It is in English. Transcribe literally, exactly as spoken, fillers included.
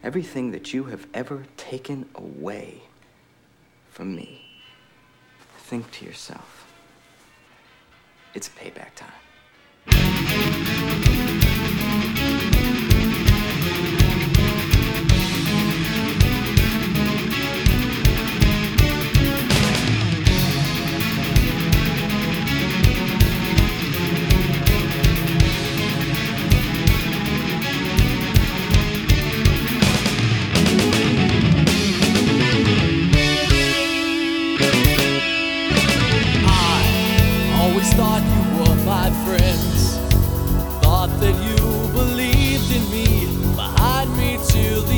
everything that you have ever taken away from me, think to yourself, it's payback time.